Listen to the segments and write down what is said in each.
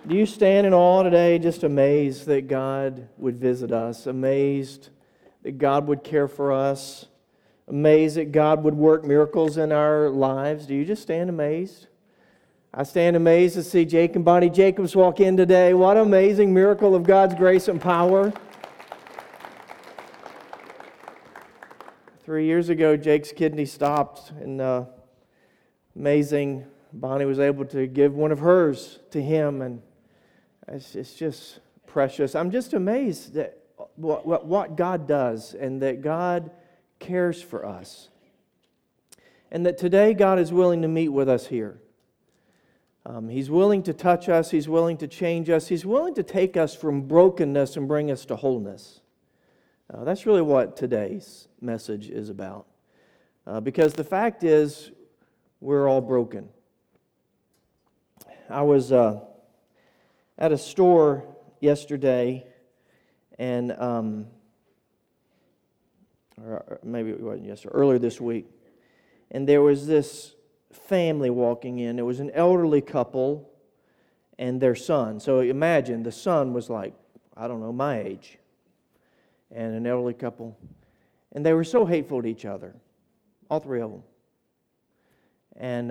Do you stand in awe today, just amazed that God would visit us, amazed that God would care for us, amazed that God would work miracles in our lives? Do you just stand amazed? I stand amazed to see Jake and Bonnie Jacobs walk in today. What an amazing miracle of God's grace and power. 3 years ago, Jake's kidney stopped, and amazing, Bonnie was able to give one of hers to him, and it's just precious. I'm just amazed that what God does, and that God cares for us, and that today God is willing to meet with us here. He's willing to touch us. He's willing to change us. He's willing to take us from brokenness and bring us to wholeness. That's really what today's message is about. Because the fact is, we're all broken. I was at a store yesterday, and or maybe it wasn't yesterday, earlier this week, and there was this family walking in. It was an elderly couple and their son. So imagine, the son was like, I don't know, my age, and an elderly couple. And they were so hateful to each other, all three of them. And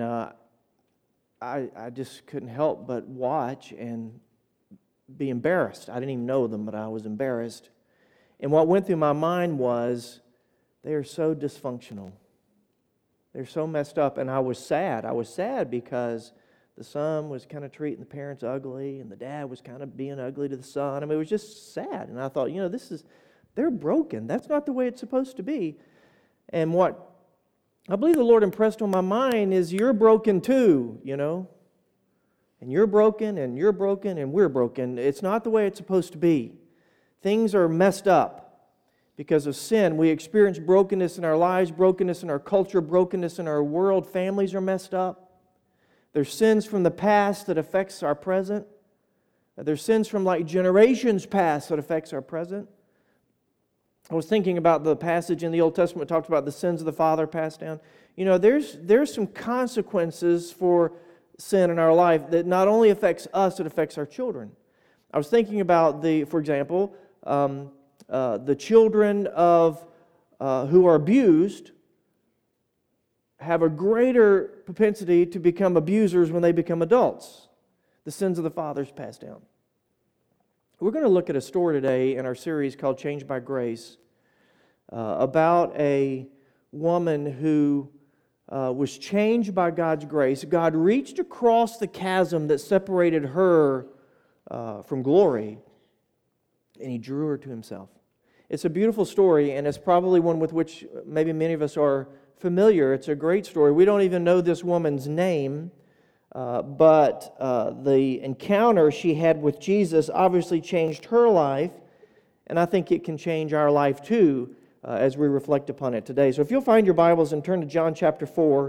I just couldn't help but watch and be embarrassed. I didn't even know them, but I was embarrassed. And what went through my mind was, they are so dysfunctional. They're so messed up. And I was sad. I was sad because the son was kind of treating the parents ugly, and the dad was kind of being ugly to the son. I mean, it was just sad. And I thought, they're broken. That's not the way it's supposed to be. And what I believe the Lord impressed on my mind is, you're broken too, And you're broken, and you're broken, and we're broken. It's not the way it's supposed to be. Things are messed up because of sin. We experience brokenness in our lives, brokenness in our culture, brokenness in our world. Families are messed up. There's sins from the past that affects our present. There's sins from generations past that affects our present. I was thinking about the passage in the Old Testament that talks about the sins of the father passed down. There's some consequences for sin in our life that not only affects us, it affects our children. I was thinking about for example, the children of who are abused have a greater propensity to become abusers when they become adults. The sins of the fathers passed down. We're going to look at a story today in our series called Changed by Grace about a woman who was changed by God's grace. God reached across the chasm that separated her from glory, and He drew her to Himself. It's a beautiful story, and it's probably one with which maybe many of us are familiar. It's a great story. We don't even know this woman's name, but the encounter she had with Jesus obviously changed her life, and I think it can change our life too as we reflect upon it today. So if you'll find your Bibles and turn to John chapter 4,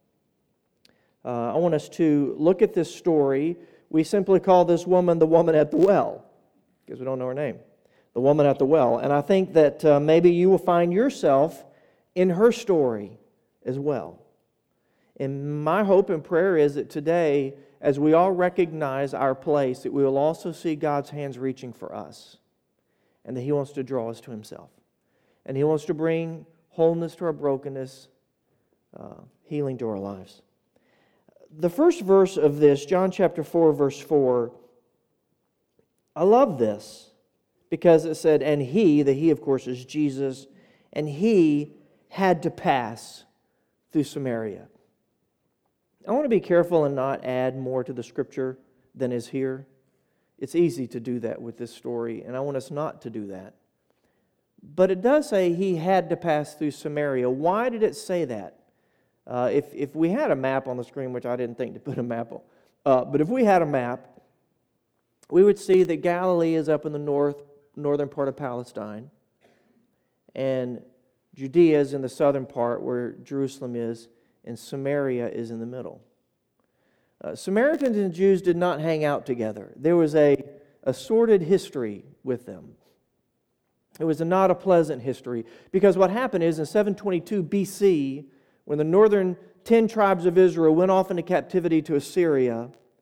I want us to look at this story. We simply call this woman the woman at the well, because we don't know her name. The woman at the well. And I think that maybe you will find yourself in her story as well. And my hope and prayer is that today, as we all recognize our place, that we will also see God's hands reaching for us, and that He wants to draw us to Himself. And He wants to bring wholeness to our brokenness, healing to our lives. The first verse of this, John chapter 4, verse 4, I love this because it said, and He, the He of course is Jesus, and He had to pass through Samaria. I want to be careful and not add more to the Scripture than is here. It's easy to do that with this story, and I want us not to do that. But it does say He had to pass through Samaria. Why did it say that? If we had a map on the screen, which I didn't think to put a map on, but if we had a map, we would see that Galilee is up in the northern part of Palestine, and Judea is in the southern part where Jerusalem is, and Samaria is in the middle. Samaritans and Jews did not hang out together. There was a sordid history with them. It was not a pleasant history, because what happened is in 722 BC, when the northern 10 tribes of Israel went off into captivity to Assyria,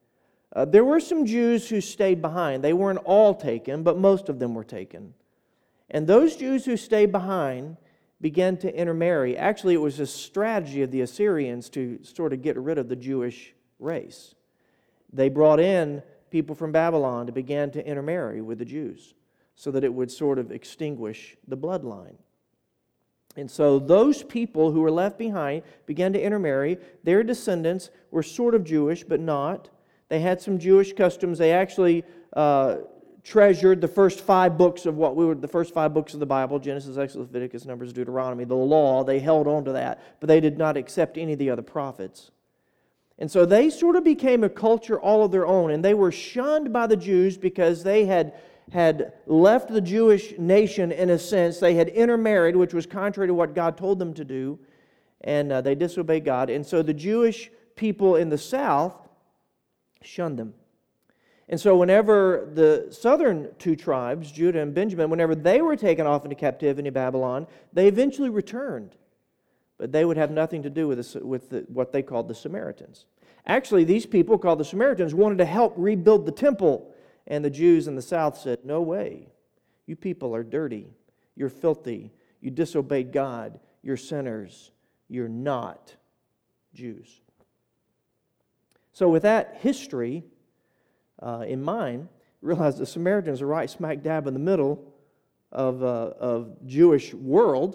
There were some Jews who stayed behind. They weren't all taken, but most of them were taken. And those Jews who stayed behind began to intermarry. Actually, it was a strategy of the Assyrians to sort of get rid of the Jewish race. They brought in people from Babylon to begin to intermarry with the Jews so that it would sort of extinguish the bloodline. And so those people who were left behind began to intermarry. Their descendants were sort of Jewish, but not. They had some Jewish customs. They actually treasured the first 5 books of the first 5 books of the Bible: Genesis, Exodus, Leviticus, Numbers, Deuteronomy. The law, they held on to that, but they did not accept any of the other prophets. And so they sort of became a culture all of their own, and they were shunned by the Jews because they had left the Jewish nation in a sense. They had intermarried, which was contrary to what God told them to do, and they disobeyed God. And so the Jewish people in the south shunned them. And so whenever the southern 2 tribes, Judah and Benjamin, whenever they were taken off into captivity in Babylon, they eventually returned. But they would have nothing to do with what they called the Samaritans. Actually, these people, called the Samaritans, wanted to help rebuild the temple. And the Jews in the south said, "No way. You people are dirty. You're filthy. You disobeyed God. You're sinners. You're not Jews." So with that history in mind, realize the Samaritans are right smack dab in the middle of Jewish world.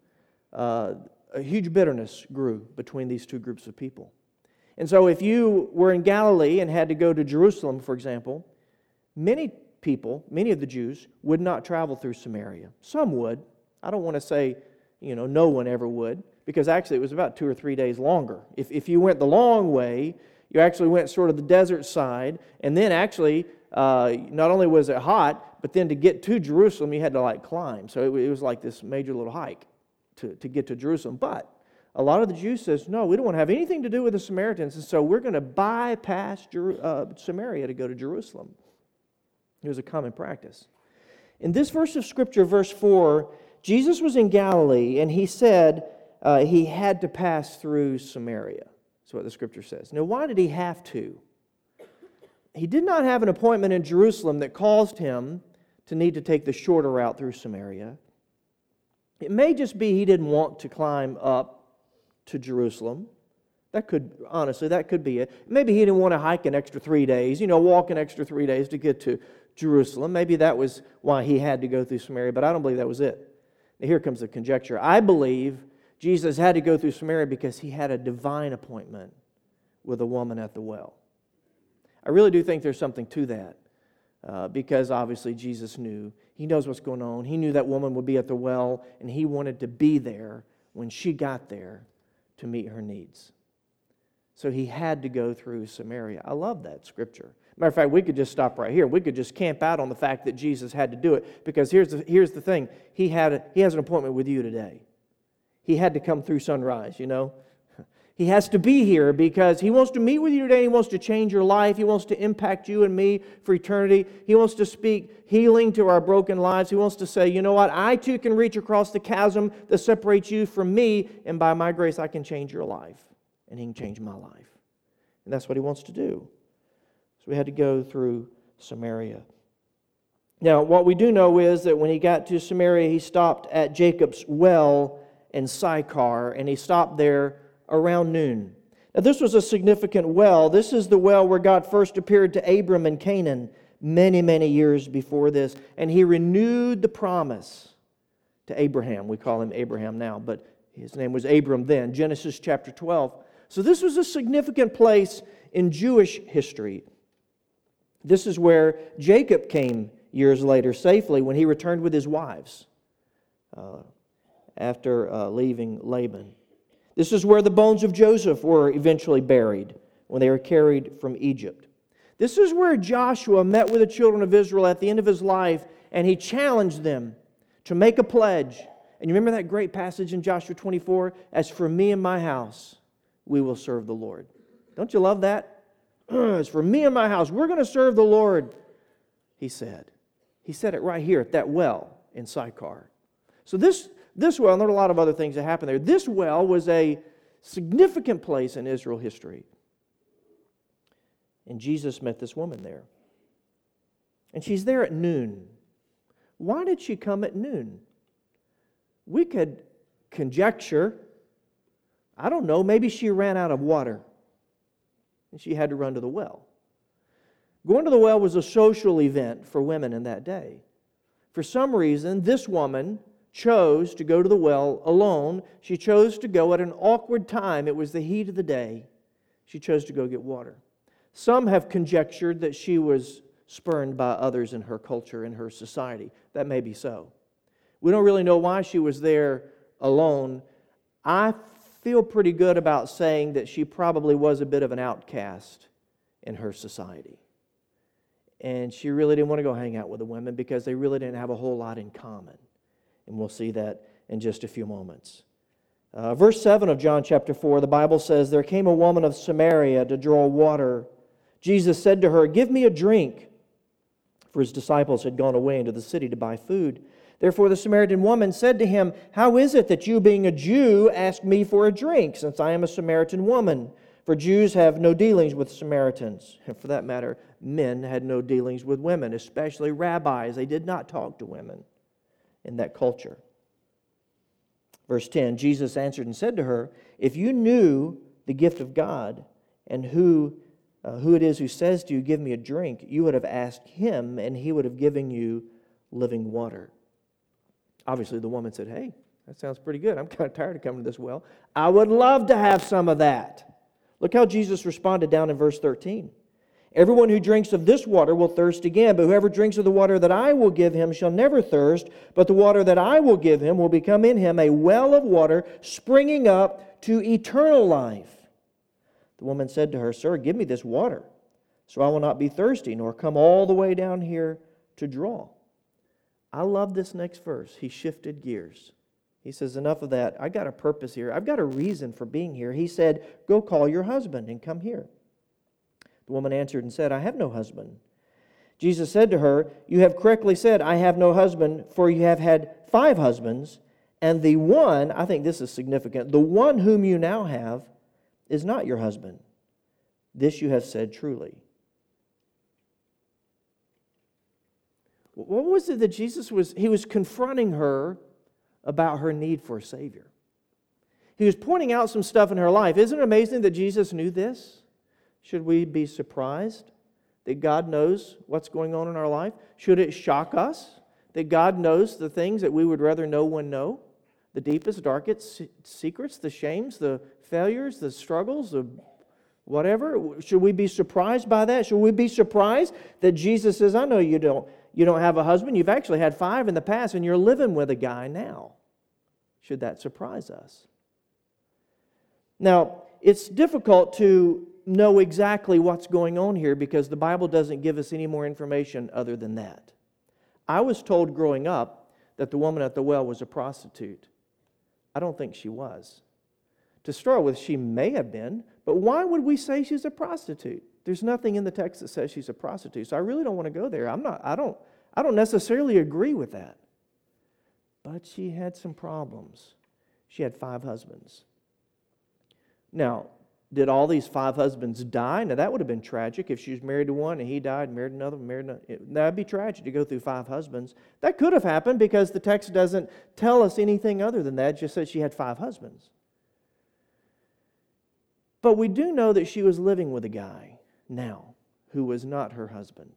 A huge bitterness grew between these 2 groups of people. And so if you were in Galilee and had to go to Jerusalem, for example, many of the Jews would not travel through Samaria. Some would. I don't want to say, no one ever would, because actually it was about 2 or 3 days longer. If you went the long way, you actually went sort of the desert side, and then actually, not only was it hot, but then to get to Jerusalem, you had to climb. So it was like this major little hike to get to Jerusalem. But a lot of the Jews says, no, we don't want to have anything to do with the Samaritans, and so we're going to bypass Samaria to go to Jerusalem. It was a common practice. In this verse of Scripture, verse 4, Jesus was in Galilee, and he said he had to pass through Samaria. That's what the Scripture says. Now, why did he have to? He did not have an appointment in Jerusalem that caused him to need to take the shorter route through Samaria. It may just be he didn't want to climb up to Jerusalem. That could be it. Maybe he didn't want to hike an extra 3 days, walk an extra 3 days to get to Jerusalem. Maybe that was why he had to go through Samaria, but I don't believe that was it. Now, here comes the conjecture. I believe Jesus had to go through Samaria because he had a divine appointment with a woman at the well. I really do think there's something to that because obviously Jesus knew. He knows what's going on. He knew that woman would be at the well, and he wanted to be there when she got there to meet her needs. So he had to go through Samaria. I love that Scripture. Matter of fact, we could just stop right here. We could just camp out on the fact that Jesus had to do it, because here's the thing. He has an appointment with you today. He had to come through sunrise, He has to be here because He wants to meet with you today. He wants to change your life. He wants to impact you and me for eternity. He wants to speak healing to our broken lives. He wants to say, you know what, I too can reach across the chasm that separates you from me, and by my grace I can change your life, and He can change my life. And that's what He wants to do. So we had to go through Samaria. Now, what we do know is that when He got to Samaria, He stopped at Jacob's well in Sychar, and He stopped there around noon. Now, this was a significant well. This is the well where God first appeared to Abram in Canaan many, many years before this, and He renewed the promise to Abraham. We call him Abraham now, but his name was Abram then, Genesis chapter 12. So this was a significant place in Jewish history. This is where Jacob came years later safely when he returned with his wives after leaving Laban. This is where the bones of Joseph were eventually buried when they were carried from Egypt. This is where Joshua met with the children of Israel at the end of his life, and he challenged them to make a pledge. And you remember that great passage in Joshua 24? As for me and my house, we will serve the Lord. Don't you love that? As for me and my house, we're going to serve the Lord, he said. He said it right here at that well in Sychar. So this well, and there are a lot of other things that happened there. This well was a significant place in Israel history. And Jesus met this woman there. And she's there at noon. Why did she come at noon? We could conjecture. I don't know, maybe she ran out of water and she had to run to the well. Going to the well was a social event for women in that day. For some reason, this woman chose to go to the well alone. She chose to go at an awkward time. It was the heat of the day. She chose to go get water. Some have conjectured that she was spurned by others in her culture, in her society. That may be so. We don't really know why she was there alone. I feel pretty good about saying that she probably was a bit of an outcast in her society. And she really didn't want to go hang out with the women because they really didn't have a whole lot in common. And we'll see that in just a few moments. Verse 7 of John chapter 4, the Bible says, "There came a woman of Samaria to draw water. Jesus said to her, 'Give me a drink.' For his disciples had gone away into the city to buy food. Therefore the Samaritan woman said to him, 'How is it that you, being a Jew, ask me for a drink, since I am a Samaritan woman?' For Jews have no dealings with Samaritans." And for that matter, men had no dealings with women, especially rabbis. They did not talk to women in that culture. Verse 10, Jesus answered and said to her, "If you knew the gift of God and who it is who says to you, 'Give me a drink,' you would have asked him, and he would have given you living water." Obviously, the woman said, "Hey, that sounds pretty good. I'm kind of tired of coming to this well. I would love to have some of that." Look how Jesus responded down in verse 13. "Everyone who drinks of this water will thirst again, but whoever drinks of the water that I will give him shall never thirst, but the water that I will give him will become in him a well of water springing up to eternal life." The woman said to her, "Sir, give me this water, so I will not be thirsty, nor come all the way down here to draw." I love this next verse. He shifted gears. He says, "Enough of that. I got a purpose here. I've got a reason for being here." He said, "Go call your husband and come here." The woman answered and said, "I have no husband." Jesus said to her, "You have correctly said, 'I have no husband,' for you have had 5 husbands, and the one," I think this is significant, "the one whom you now have is not your husband. This you have said truly." What was it that Jesus was? He was confronting her about her need for a Savior. He was pointing out some stuff in her life. Isn't it amazing that Jesus knew this? Should we be surprised that God knows what's going on in our life? Should it shock us that God knows the things that we would rather no one know? The deepest, darkest secrets, the shames, the failures, the struggles, the whatever. Should we be surprised by that? Should we be surprised that Jesus says, "I know you don't have a husband. You've actually had 5 in the past, and you're living with a guy now." Should that surprise us? Now, it's difficult to know exactly what's going on here because the Bible doesn't give us any more information other than that. I was told growing up that the woman at the well was a prostitute. I don't think she was. To start with, she may have been, but why would we say she's a prostitute? There's nothing in the text that says she's a prostitute, so I really don't want to go there. I don't necessarily agree with that. But she had some problems. She had 5 husbands. Now, did all these 5 husbands die? Now, that would have been tragic if she was married to one and he died, married another, married another. That would be tragic to go through 5 husbands. That could have happened because the text doesn't tell us anything other than that. It just says she had 5 husbands. But we do know that she was living with a guy now who was not her husband.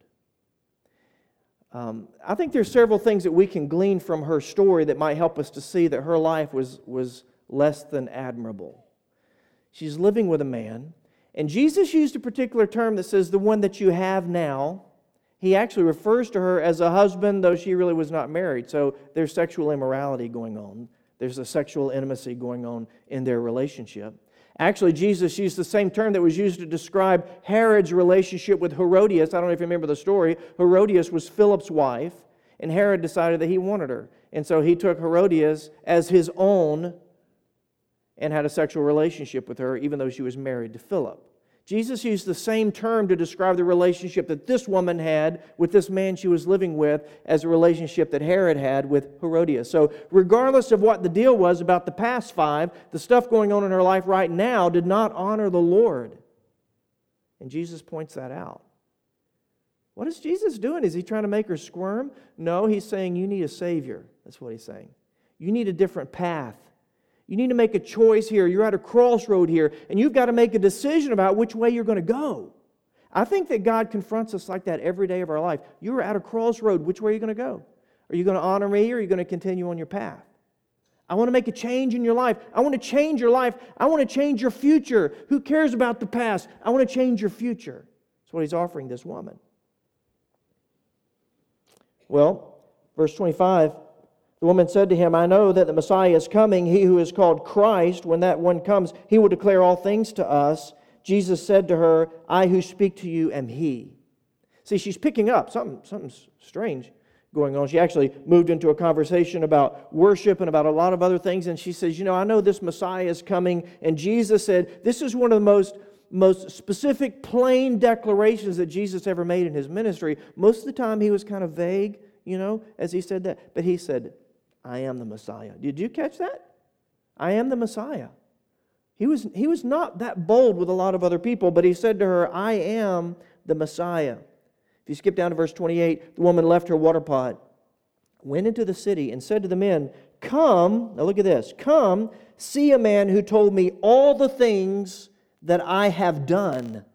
I think there's several things that we can glean from her story that might help us to see that her life was less than admirable. She's living with a man, and Jesus used a particular term that says the one that you have now. He actually refers to her as a husband, though she really was not married. So there's sexual immorality going on. There's a sexual intimacy going on in their relationship. Actually, Jesus used the same term that was used to describe Herod's relationship with Herodias. I don't know if you remember the story. Herodias was Philip's wife, and Herod decided that he wanted her. And so he took Herodias as his own and had a sexual relationship with her, even though she was married to Philip. Jesus used the same term to describe the relationship that this woman had with this man she was living with as a relationship that Herod had with Herodias. So regardless of what the deal was about the past 5, the stuff going on in her life right now did not honor the Lord. And Jesus points that out. What is Jesus doing? Is he trying to make her squirm? No, he's saying you need a Savior. That's what he's saying. You need a different path. You need to make a choice here. You're at a crossroad here, and you've got to make a decision about which way you're going to go. I think that God confronts us like that every day of our life. You're at a crossroad. Which way are you going to go? Are you going to honor me, or are you going to continue on your path? I want to make a change in your life. I want to change your life. I want to change your future. Who cares about the past? I want to change your future. That's what he's offering this woman. Well, verse 25, the woman said to him, I know that the Messiah is coming, he who is called Christ. When that one comes, he will declare all things to us. Jesus said to her, I who speak to you am he. See, she's picking up something strange going on. She actually moved into a conversation about worship and about a lot of other things, and she says, I know this Messiah is coming. And Jesus said, this is one of the most specific, plain declarations that Jesus ever made in his ministry. Most of the time he was kind of vague, as he said that. But he said, I am the Messiah. Did you catch that? I am the Messiah. He was not that bold with a lot of other people, but he said to her, I am the Messiah. If you skip down to verse 28, the woman left her water pot, went into the city, and said to the men, come, now look at this, come, see a man who told me all the things that I have done.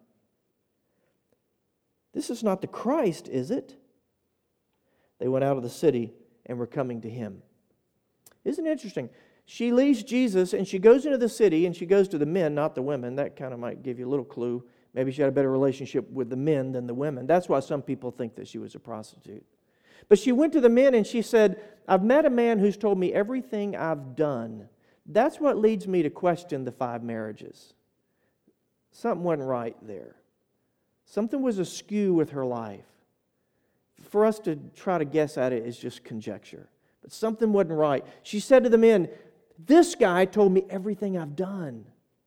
This is not the Christ, is it? They went out of the city and were coming to him. Isn't it interesting? She leaves Jesus and she goes into the city and she goes to the men, not the women. That kind of might give you a little clue. Maybe she had a better relationship with the men than the women. That's why some people think that she was a prostitute. But she went to the men and she said, I've met a man who's told me everything I've done. That's what leads me to question the 5 marriages. Something wasn't right there. Something was askew with her life. For us to try to guess at it is just conjecture. But something wasn't right. She said to the men, this guy told me everything I've done.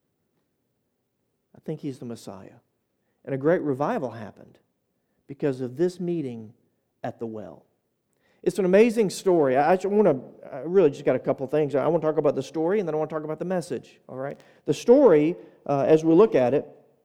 I think he's the Messiah. And a great revival happened because of this meeting at the well. It's an amazing story. I really just got a couple of things. I want to talk about the story, and then I want to talk about the message. All right. The story, as we look at it,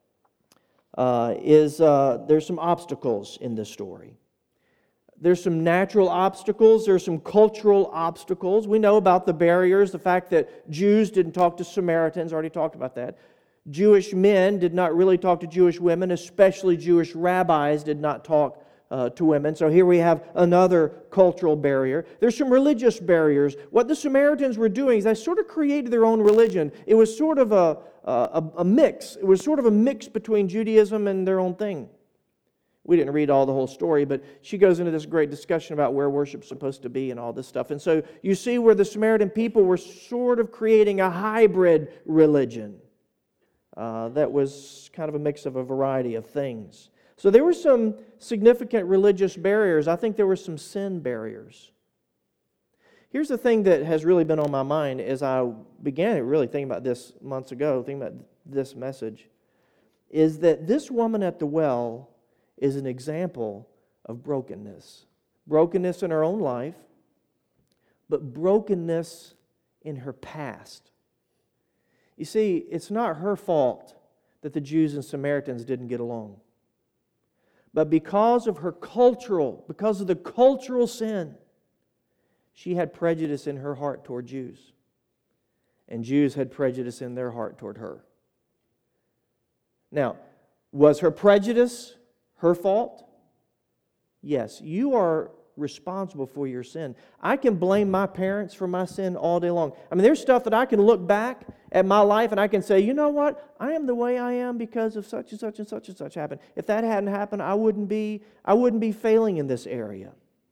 there's some obstacles in this story. There's some natural obstacles. There's some cultural obstacles. We know about the barriers, the fact that Jews didn't talk to Samaritans. Already talked about that. Jewish men did not really talk to Jewish women, especially Jewish rabbis did not talk to women. So here we have another cultural barrier. There's some religious barriers. What the Samaritans were doing is they sort of created their own religion. It was sort of a mix. It was sort of a mix between Judaism and their own thing. We didn't read all the whole story, but she goes into this great discussion about where worship's supposed to be and all this stuff. And so you see where the Samaritan people were sort of creating a hybrid religion that was kind of a mix of a variety of things. So there were some significant religious barriers. I think there were some sin barriers. Here's the thing that has really been on my mind as I began really thinking about this months ago, thinking about this message, is that this woman at the well is an example of brokenness. Brokenness in her own life, but brokenness in her past. You see, it's not her fault that the Jews and Samaritans didn't get along. But because of the cultural sin, she had prejudice in her heart toward Jews. And Jews had prejudice in their heart toward her. Now, was her prejudice her fault? Yes, you are responsible for your sin. I can blame my parents for my sin all day long. I mean, there's stuff that I can look back at my life and I can say, you know what? I am the way I am because of such and such and such and such happened. If that hadn't happened, I wouldn't be failing in this area.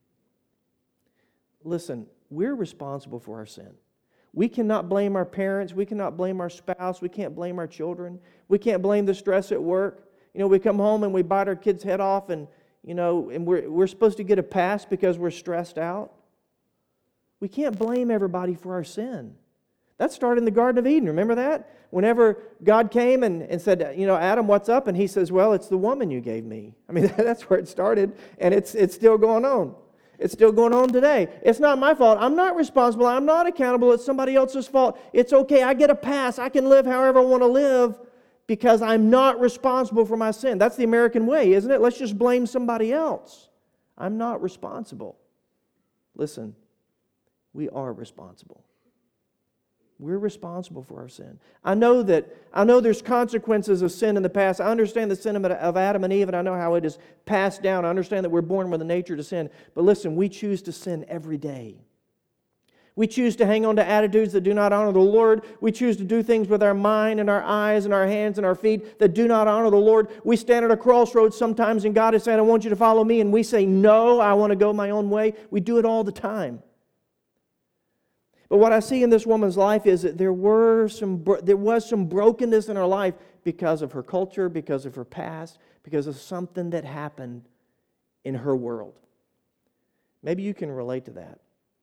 Listen, we're responsible for our sin. We cannot blame our parents. We cannot blame our spouse. We can't blame our children. We can't blame the stress at work. We come home and we bite our kid's head off and we're supposed to get a pass because we're stressed out. We can't blame everybody for our sin. That started in the Garden of Eden. Remember that? Whenever God came and said, Adam, what's up? And he says, well, it's the woman you gave me. I mean, that's where it started, and it's still going on. It's still going on today. It's not my fault. I'm not responsible. I'm not accountable. It's somebody else's fault. It's okay. I get a pass. I can live however I want to live because I'm not responsible for my sin. That's the American way, isn't it? Let's just blame somebody else. I'm not responsible. Listen, we are responsible. We're responsible for our sin. I know there's consequences of sin in the past. I understand the sin of Adam and Eve, and I know how it is passed down. I understand that we're born with a nature to sin. But listen, we choose to sin every day. We choose to hang on to attitudes that do not honor the Lord. We choose to do things with our mind and our eyes and our hands and our feet that do not honor the Lord. We stand at a crossroads sometimes and God is saying, I want you to follow me. And we say, no, I want to go my own way. We do it all the time. But what I see in this woman's life is that there was some brokenness in her life because of her culture, because of her past, because of something that happened in her world. Maybe you can relate to that.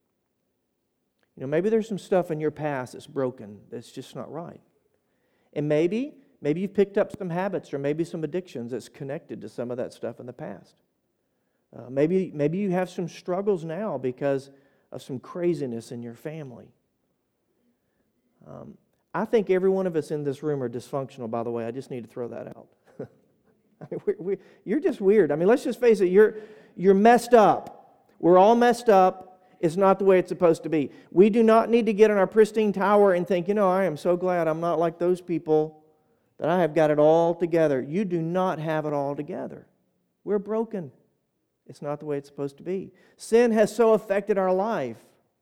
Maybe there's some stuff in your past that's broken, that's just not right. And maybe you've picked up some habits or maybe some addictions that's connected to some of that stuff in the past. Maybe you have some struggles now because of some craziness in your family. I think every one of us in this room are dysfunctional, by the way. I just need to throw that out. You're just weird. Let's just face it. You're messed up. We're all messed up. It's not the way it's supposed to be. We do not need to get in our pristine tower and think, I am so glad I'm not like those people, that I have got it all together. You do not have it all together. We're broken. It's not the way it's supposed to be. Sin has so affected our life,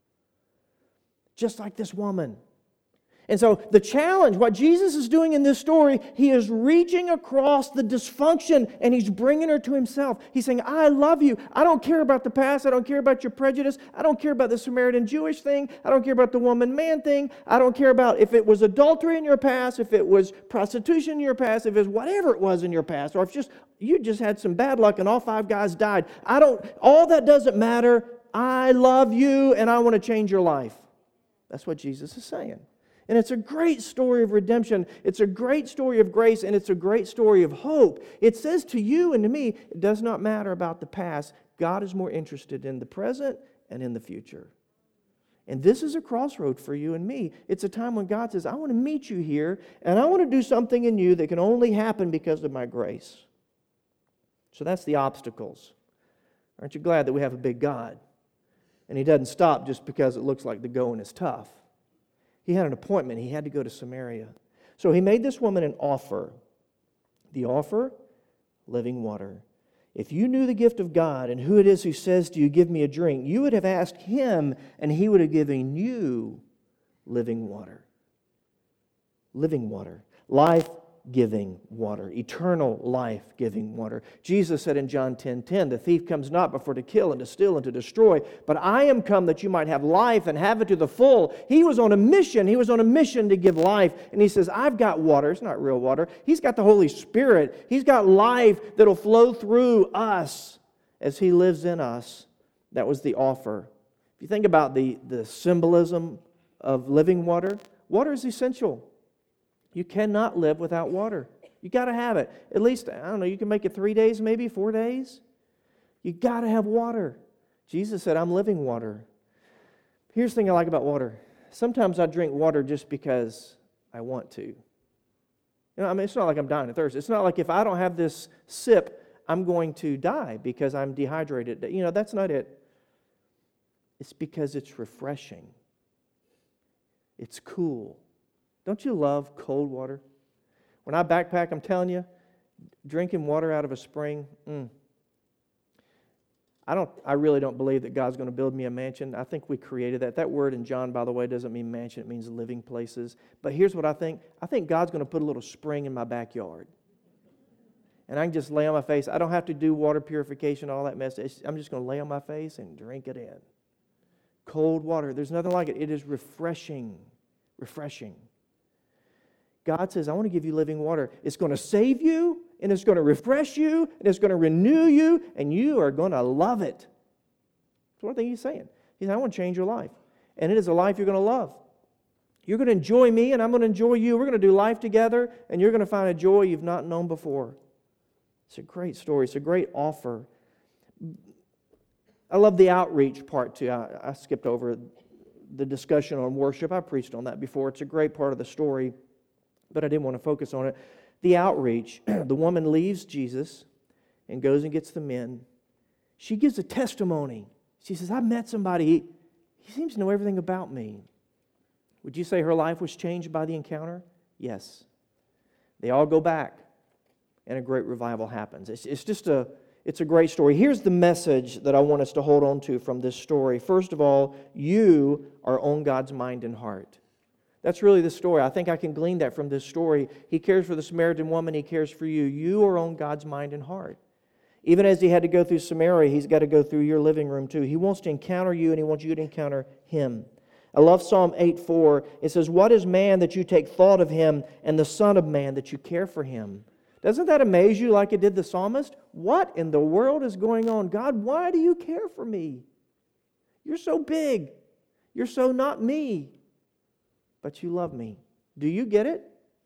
just like this woman. And so the challenge, what Jesus is doing in this story, He is reaching across the dysfunction and He's bringing her to Himself. He's saying, I love you. I don't care about the past. I don't care about your prejudice. I don't care about the Samaritan Jewish thing. I don't care about the woman-man thing. I don't care about if it was adultery in your past, if it was prostitution in your past, if it was whatever it was in your past, or if you just had some bad luck and all 5 guys died. All that doesn't matter. I love you and I want to change your life. That's what Jesus is saying. And it's a great story of redemption. It's a great story of grace, and it's a great story of hope. It says to you and to me, it does not matter about the past. God is more interested in the present and in the future. And this is a crossroad for you and me. It's a time when God says, I want to meet you here, and I want to do something in you that can only happen because of my grace. So that's the obstacles. Aren't you glad that we have a big God? And He doesn't stop just because it looks like the going is tough. He had an appointment. He had to go to Samaria. So He made this woman an offer. The offer, living water. If you knew the gift of God and who it is who says to you, give me a drink, you would have asked Him and He would have given you living water. Living water. Life-giving water. Eternal life-giving water. Jesus said in John 10:10, the thief comes not but for to kill and to steal and to destroy, but I am come that you might have life and have it to the full. He was on a mission. He was on a mission to give life. And He says, I've got water. It's not real water. He's got the Holy Spirit. He's got life that'll flow through us as He lives in us. That was the offer. If you think about the symbolism of living water, water is essential. You cannot live without water. You got to have it. At least, you can make it 3 days, maybe 4 days. You got to have water. Jesus said, I'm living water. Here's the thing I like about water. Sometimes I drink water just because I want to. It's not like I'm dying of thirst. It's not like if I don't have this sip, I'm going to die because I'm dehydrated. That's not it. It's because it's refreshing. It's cool. Don't you love cold water? When I backpack, I'm telling you, drinking water out of a spring, I really don't believe that God's going to build me a mansion. I think we created that. That word in John, by the way, doesn't mean mansion. It means living places. But here's what I think. I think God's going to put a little spring in my backyard. And I can just lay on my face. I don't have to do water purification, all that mess. I'm just going to lay on my face and drink it in. Cold water. There's nothing like it. It is refreshing. Refreshing. God says, I want to give you living water. It's going to save you, and it's going to refresh you, and it's going to renew you, and you are going to love it. That's one thing He's saying. He said, I want to change your life. And it is a life you're going to love. You're going to enjoy me, and I'm going to enjoy you. We're going to do life together, and you're going to find a joy you've not known before. It's a great story. It's a great offer. I love the outreach part, too. I skipped over the discussion on worship. I preached on that before. It's a great part of the story, but I didn't want to focus on it. the outreach, the woman leaves Jesus and goes and gets the men. She gives a testimony. She says, I met somebody. He seems to know everything about me. Would you say her life was changed by the encounter? Yes. They all go back, and a great revival happens. It's a great story. Here's the message that I want us to hold on to from this story. First of all, you are on God's mind and heart. That's really the story. I think I can glean that from this story. He cares for the Samaritan woman. He cares for you. You are on God's mind and heart. Even as He had to go through Samaria, He's got to go through your living room too. He wants to encounter you, and He wants you to encounter Him. I love Psalm 8:4. It says, what is man that you take thought of him, and the Son of Man that you care for him? Doesn't that amaze you like it did the psalmist? What in the world is going on? God, why do you care for me? You're so big. You're so not me. But you love me. Do you get it?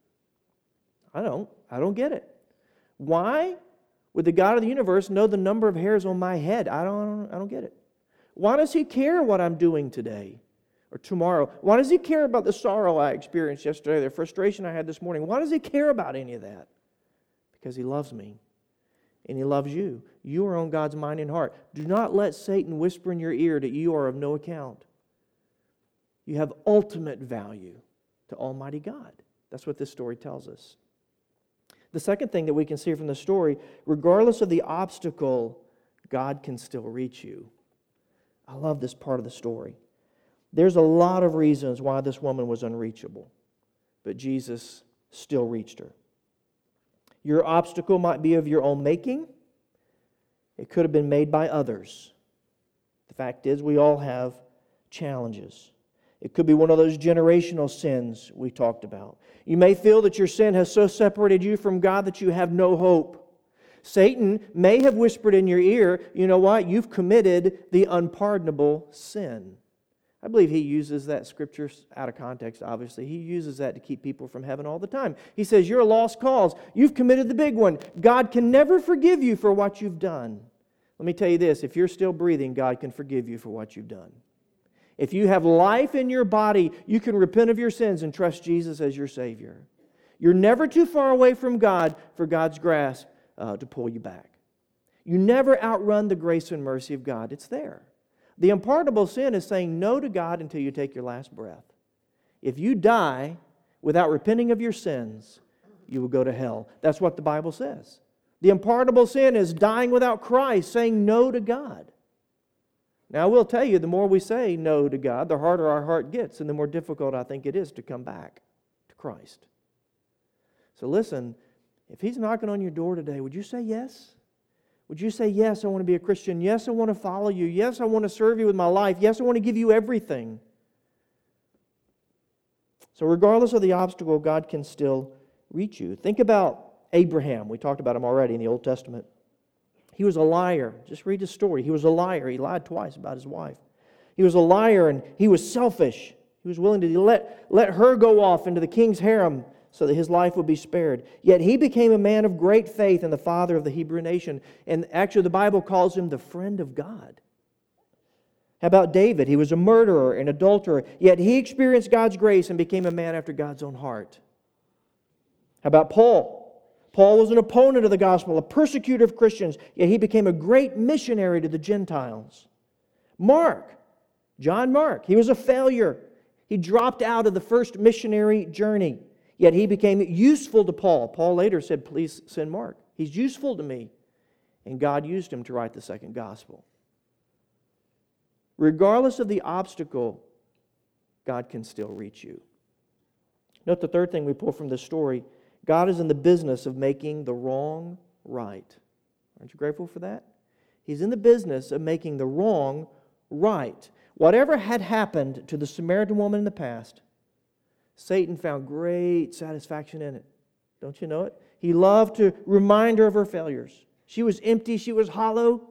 I don't. I don't get it. Why would the God of the universe know the number of hairs on my head? I don't get it. Why does He care what I'm doing today or tomorrow? Why does He care about the sorrow I experienced yesterday, the frustration I had this morning? Why does He care about any of that? Because He loves me and He loves you. You are on God's mind and heart. Do not let Satan whisper in your ear that you are of no account. You have ultimate value to Almighty God. That's what this story tells us. The second thing that we can see from the story, regardless of the obstacle, God can still reach you. I love this part of the story. There's a lot of reasons why this woman was unreachable, but Jesus still reached her. Your obstacle might be of your own making. It could have been made by others. The fact is, we all have challenges. It could be one of those generational sins we talked about. You may feel that your sin has so separated you from God that you have no hope. Satan may have whispered in your ear, you know what? You've committed the unpardonable sin. I believe he uses that scripture out of context, obviously. He uses that to keep people from heaven all the time. He says, you're a lost cause. You've committed the big one. God can never forgive you for what you've done. Let me tell you this, if you're still breathing, God can forgive you for what you've done. If you have life in your body, you can repent of your sins and trust Jesus as your Savior. You're never too far away from God for God's grasp to pull you back. You never outrun the grace and mercy of God. It's there. The unpardonable sin is saying no to God until you take your last breath. If you die without repenting of your sins, you will go to hell. That's what the Bible says. The unpardonable sin is dying without Christ, saying no to God. Now, I will tell you, the more we say no to God, the harder our heart gets, and the more difficult I think it is to come back to Christ. So listen, if He's knocking on your door today, would you say yes? Would you say, yes, I want to be a Christian. Yes, I want to follow you. Yes, I want to serve you with my life. Yes, I want to give you everything. So regardless of the obstacle, God can still reach you. Think about Abraham. We talked about him already in the Old Testament. He was a liar. Just read his story. He was a liar. He lied twice about his wife. He was a liar and he was selfish. He was willing to let her go off into the king's harem so that his life would be spared. Yet he became a man of great faith and the father of the Hebrew nation. And actually the Bible calls him the friend of God. How about David? He was a murderer and adulterer, yet he experienced God's grace and became a man after God's own heart. How about Paul? Paul was an opponent of the gospel, a persecutor of Christians, yet he became a great missionary to the Gentiles. John Mark, he was a failure. He dropped out of the first missionary journey, yet he became useful to Paul. Paul later said, please send Mark. He's useful to me. And God used him to write the second gospel. Regardless of the obstacle, God can still reach you. Note the third thing we pull from this story. God is in the business of making the wrong right. Aren't you grateful for that? He's in the business of making the wrong right. Whatever had happened to the Samaritan woman in the past, Satan found great satisfaction in it. Don't you know it? He loved to remind her of her failures. She was empty. She was hollow.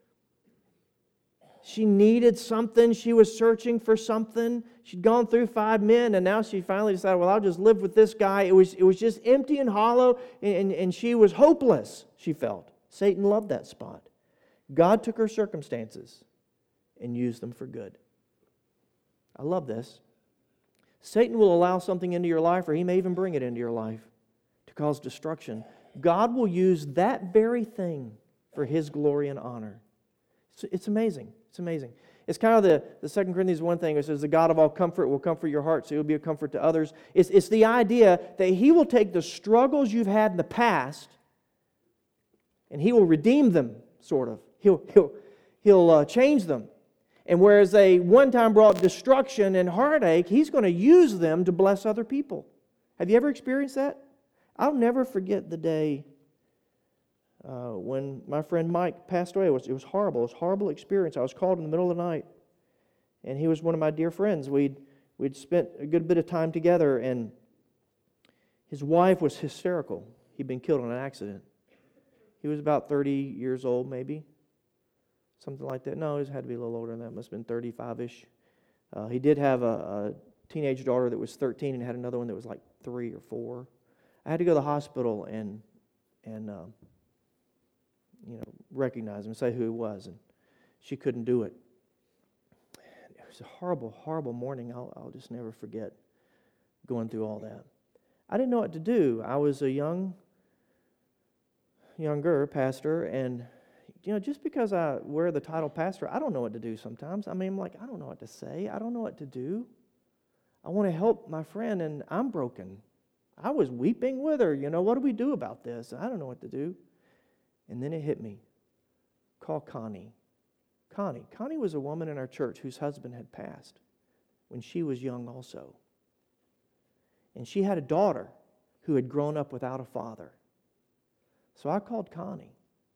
She needed something. She was searching for something. She'd gone through 5 men, and now she finally decided, well, I'll just live with this guy. It was just empty and hollow, and she was hopeless, she felt. Satan loved that spot. God took her circumstances and used them for good. I love this. Satan will allow something into your life, or he may even bring it into your life, to to cause destruction, God will use that very thing for His glory and honor. It's amazing. It's amazing. It's kind of the 2 Corinthians 1 thing. It says, the God of all comfort will comfort your heart, so He'll be a comfort to others. It's the idea that He will take the struggles you've had in the past and He will redeem them, sort of. He'll change them. And whereas they one time brought destruction and heartache, He's going to use them to bless other people. Have you ever experienced that? I'll never forget the day when my friend Mike passed away. It was horrible. It was a horrible experience. I was called in the middle of the night, and he was one of my dear friends. We'd spent a good bit of time together, and his wife was hysterical. He'd been killed in an accident. He was about 30 years old, maybe. Something like that. No, he had to be a little older than that. Must have been 35-ish. He did have a teenage daughter that was 13 and had another one that was like 3 or 4. I had to go to the hospital and recognize him and say who he was, and she couldn't do it. It was a horrible, horrible morning. I'll just never forget going through all that. I didn't know what to do. I was a younger pastor, and just because I wear the title pastor, I don't know what to do sometimes. I mean, I don't know what to say. I don't know what to do. I want to help my friend, and I'm broken. I was weeping with her. What do we do about this? I don't know what to do. And then it hit me. Call Connie. Connie was a woman in our church whose husband had passed when she was young also. And she had a daughter who had grown up without a father. So I called Connie.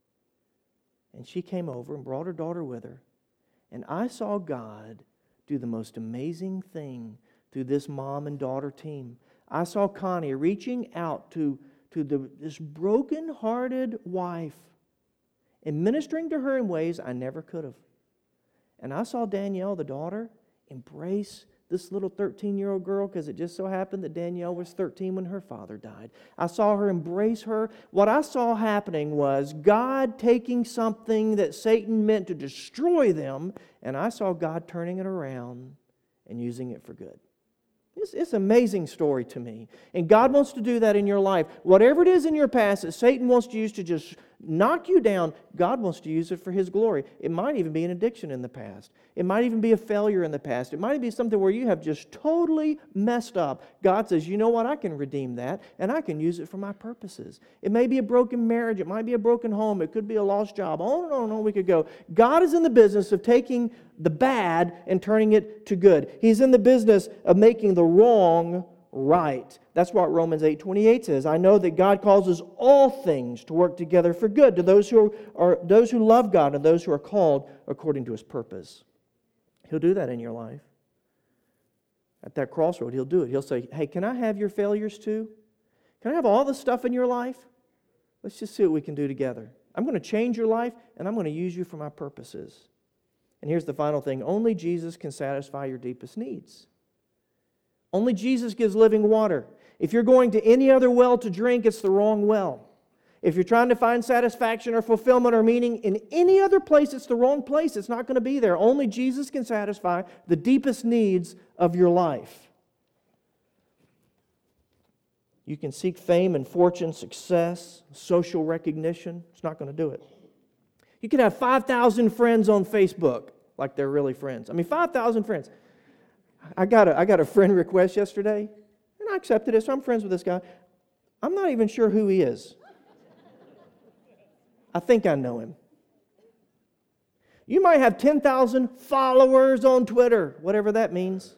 And she came over and brought her daughter with her. And I saw God do the most amazing thing through this mom and daughter team. I saw Connie reaching out to this broken-hearted wife and ministering to her in ways I never could have. And I saw Danielle, the daughter, embrace this little 13-year-old girl, because it just so happened that Danielle was 13 when her father died. I saw her embrace her. What I saw happening was God taking something that Satan meant to destroy them, and I saw God turning it around and using it for good. It's an amazing story to me. And God wants to do that in your life. Whatever it is in your past that Satan wants to use to just knock you down, God wants to use it for His glory. It might even be an addiction in the past. It might even be a failure in the past. It might be something where you have just totally messed up. God says, you know what, I can redeem that, and I can use it for my purposes. It may be a broken marriage. It might be a broken home. It could be a lost job. On we could go. God is in the business of taking the bad and turning it to good. He's in the business of making the wrong right. That's what Romans 8:28 says. I know that God causes all things to work together for good to those who love God and those who are called according to His purpose. He'll do that in your life. At that crossroad, He'll do it. He'll say, hey, can I have your failures too? Can I have all the stuff in your life? Let's just see what we can do together. I'm going to change your life, and I'm going to use you for my purposes. And here's the final thing. Only Jesus can satisfy your deepest needs. Only Jesus gives living water. If you're going to any other well to drink, it's the wrong well. If you're trying to find satisfaction or fulfillment or meaning in any other place, it's the wrong place. It's not going to be there. Only Jesus can satisfy the deepest needs of your life. You can seek fame and fortune, success, social recognition. It's not going to do it. You can have 5,000 friends on Facebook, like they're really friends. 5,000 friends. I got a friend request yesterday, and I accepted it, so I'm friends with this guy. I'm not even sure who he is. I think I know him. You might have 10,000 followers on Twitter, whatever that means.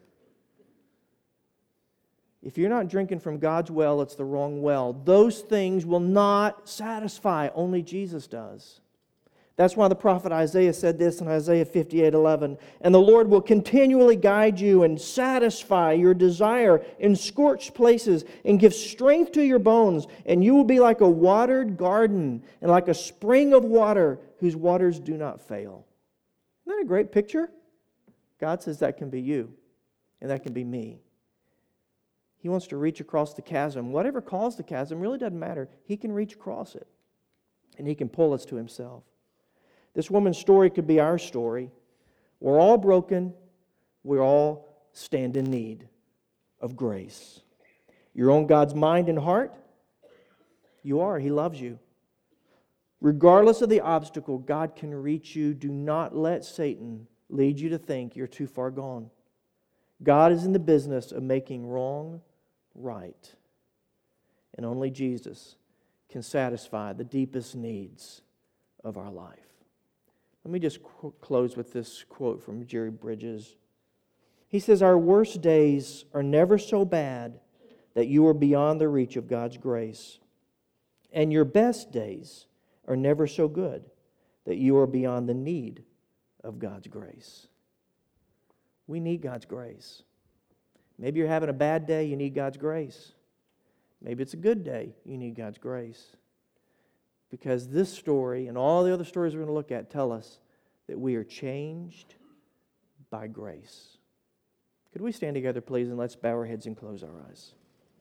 If you're not drinking from God's well, it's the wrong well. Those things will not satisfy. Only Jesus does. That's why the prophet Isaiah said this in Isaiah 58:11. And the Lord will continually guide you and satisfy your desire in scorched places and give strength to your bones. And you will be like a watered garden and like a spring of water whose waters do not fail. Isn't that a great picture? God says that can be you and that can be me. He wants to reach across the chasm. Whatever caused the chasm really doesn't matter. He can reach across it and He can pull us to Himself. This woman's story could be our story. We're all broken. We all stand in need of grace. You're on God's mind and heart. You are. He loves you. Regardless of the obstacle, God can reach you. Do not let Satan lead you to think you're too far gone. God is in the business of making wrong right. And only Jesus can satisfy the deepest needs of our life. Let me just close with this quote from Jerry Bridges. He says, "Our worst days are never so bad that you are beyond the reach of God's grace. And your best days are never so good that you are beyond the need of God's grace." We need God's grace. Maybe you're having a bad day, you need God's grace. Maybe it's a good day, you need God's grace. Because this story and all the other stories we're going to look at tell us that we are changed by grace. Could we stand together, please, and let's bow our heads and close our eyes.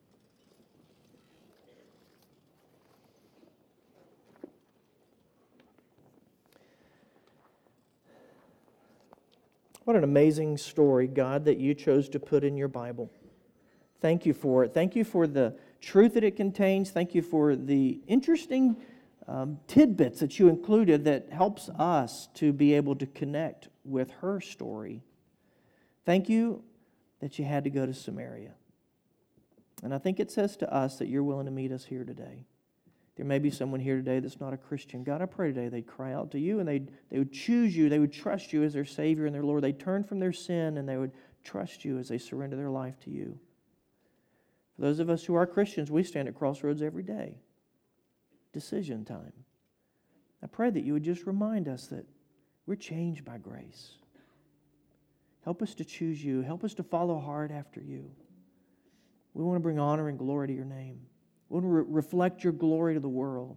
What an amazing story, God, that you chose to put in your Bible. Thank you for it. Thank you for the truth that it contains. Thank you for the interesting tidbits that you included that helps us to be able to connect with her story. Thank you that you had to go to Samaria. And I think it says to us that you're willing to meet us here today. There may be someone here today that's not a Christian. God, I pray today they'd cry out to you and they would choose you. They would trust you as their Savior and their Lord. They'd turn from their sin and they would trust you as they surrender their life to you. For those of us who are Christians, we stand at crossroads every day. Decision time. I pray that you would just remind us that we're changed by grace. Help us to choose you. Help us to follow hard after you. We want to bring honor and glory to your name. We want to reflect your glory to the world.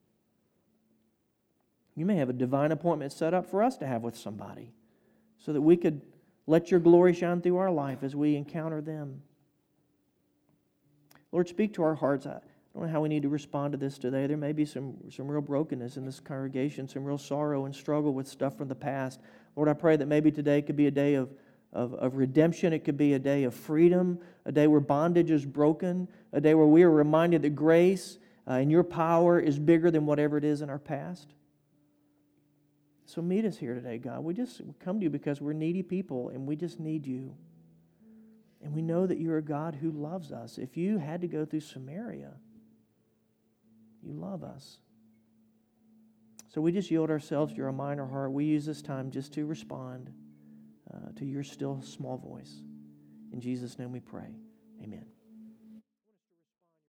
You may have a divine appointment set up for us to have with somebody so that we could let your glory shine through our life as we encounter them. Lord, speak to our hearts. I don't know how we need to respond to this today. There may be some real brokenness in this congregation, some real sorrow and struggle with stuff from the past. Lord, I pray that maybe today could be a day of redemption. It could be a day of freedom, a day where bondage is broken, a day where we are reminded that grace and your power is bigger than whatever it is in our past. So meet us here today, God. We just come to you because we're needy people and we just need you. And we know that you're a God who loves us. If you had to go through Samaria, you love us. So we just yield ourselves to your mind, our heart. We use this time just to respond to your still small voice. In Jesus' name we pray. Amen.